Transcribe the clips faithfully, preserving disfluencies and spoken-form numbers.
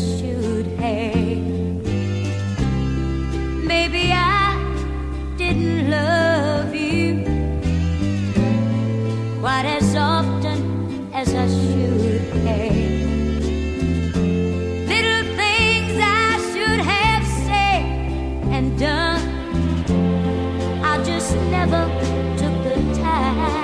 should have. Maybe I didn't love you quite as often as I should have. Little things I should have said and done, I just never took the time.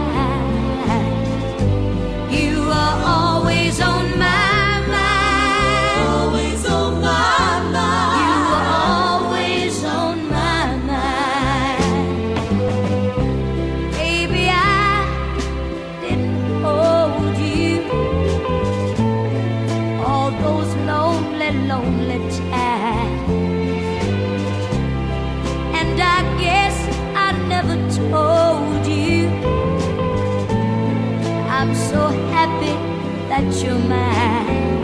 You are always on my mind, always on my mind. You are always on my mind. Baby, I didn't hold you all those lonely, lonely times, and I guess I never told you I'm so happy that you're mine.